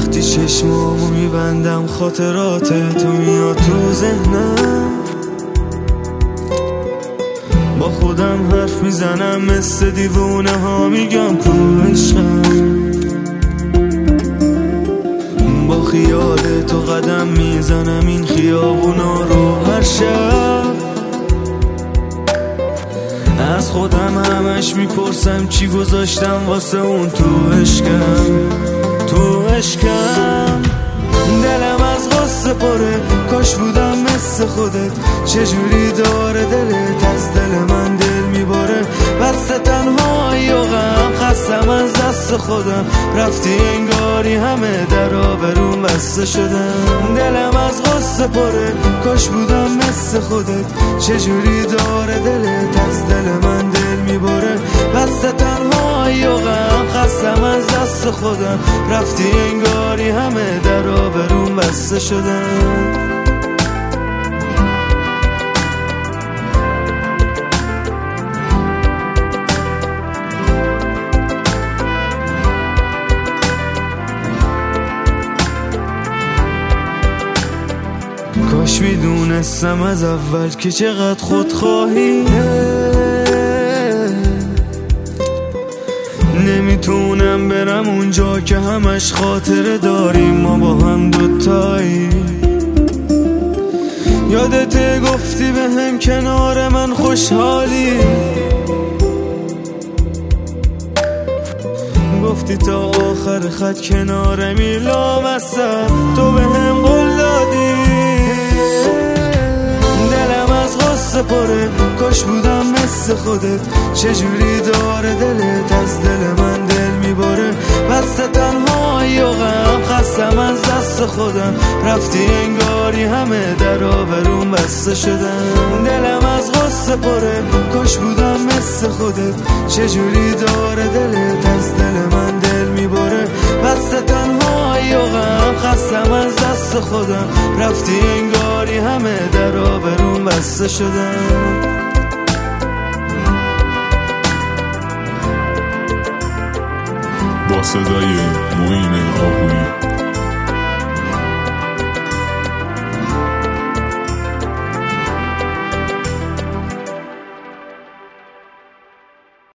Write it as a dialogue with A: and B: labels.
A: وقتی چشمامو میبندم خاطرات تو میاد تو ذهنم، با خودم حرف میزنم مثل دیوونه ها میگم کو عشقم، با خیال تو قدم میزنم این خیابونا رو هر شب، از خودم همش میپرسم چی گذاشتم واسه اون تو عشقم، تو عشقم. دلم از غصه پره، کاش بودم مثل خودت، چجوری داره دلت از دل من دل میباره، بس تنهایی و غم خستم از دست خودم، رفتی انگاری همه درا بروم بسته شدم. دلم از غصه پره، کاش بودم مثل خودت، چجوری داره دلت از دل من دل میباره، بس تنهایی و غم خستم از دست خودم، رفتی انگاری همه درا بروم بسته شدم. کاش میدونستم از اول که چقدر خودخواهی، نمیتونم برم اونجا که همش خاطره داریم ما با هم دوتایی. یادت گفتی به هم کنار من خوشحالی، گفتی تا آخر خط کنارمی لامصب، تو به هم قول دادی. دلم از غصه پره، کاش بودم مثل خودت، چجوری داره دلت از دل من دل میباره، بس تنهایی و غم خستم از دست خودم، رفتی انگاری همه درا بروم بسته شدم. دلم از غصه پره، کاش بودم مثل خودت، چجوری داره دلت از دل من دل میباره، بس تنهایی و غم خستم از دست خودم، رفتی انگاری همه درا بروم بسته شدم.
B: با صدای معین آهویی.